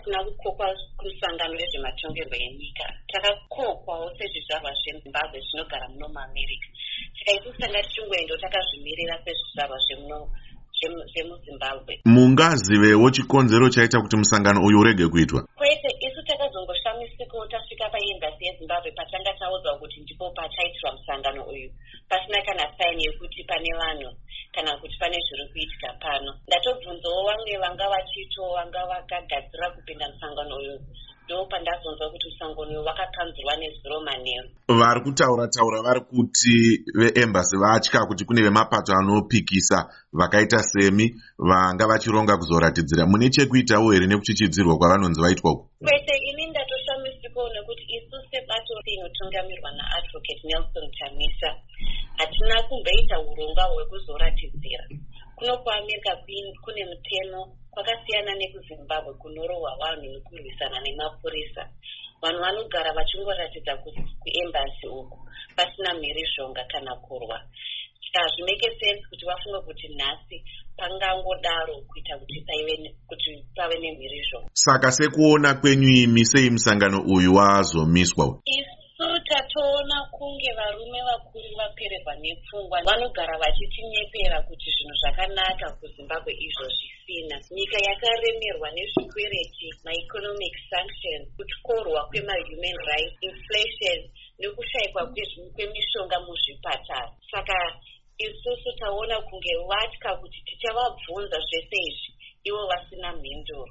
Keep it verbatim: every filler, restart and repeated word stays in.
pasina kukokwa kumusangano wezvematongerwo enyika. Takakokwawo sezvizvarwa zvezimbabwe zvinogara muno muamerica. Tikaisusa tanga tichingoenda takazvimirira sezvizvarwa zvemuno zvemuzimbabwe. Mungazivewo chikonzero chaita kuti musangano uyu urege kuitwa? Kwete, isu takazongoshamisikawo tasvika paembasi yezimbabwe patanga taudzwa kuti ndipo pachaitirwa musangano uyu, pasina kana saini yekuti pane vanhu kana kuti pane zviri kuitika pano. Ndatobvunzawo vamwe vanga vachito vanga vakagadzira kupinda musangano uyu, ndo pandazonzwa kuti musangano uyu wakakanzurwa nezuro manheru. Vari kutaura taura vari kuti veembasi vatya kuti kune vemapato anopikisa vakaita semi vanga vachironga kuzoratidzira. Mune chekuitawo here nekuchichidzirwa kwavanonzi vaitwa uku? Kwete, ini ndatoshamisikawo nekuti isu sebato inotungamirwa naadvocate Nelson Chamisa hatina kumboita urongwa hwekuzoratidzira. Kuno kuAmerica kune mutemo kwakasiyana nekuZimbabwe kunorohwa vanhu nekurwisana nemapurisa. Vanhu vanogara vachingoratidza kuembasi uku pasina mhirizhonga kana kurwa. Hazvimeke sense kuti vafunge kuti nhasi pangangodaro kuita kuti pave nemhirizhonga. Saka sekuona kwenyu imi sei musangano uyu wazomiswa? Isu tatoona kunge varume vakuru vapererwa nepfungwa vanogara vachitinyepera kuti zvinhu zvakanaka kuZimbabwe izvo zvisina. Nyika yakaremerwa nezvikwereti, maeconomic sanctions, kutyorwa kwemahuman rights, inflation nekushayikwa kwemishonga muzvipatara. Saka isusu taona kunge vatya kuti tichavabvunza zvese izvi ivo vasina mhinduro.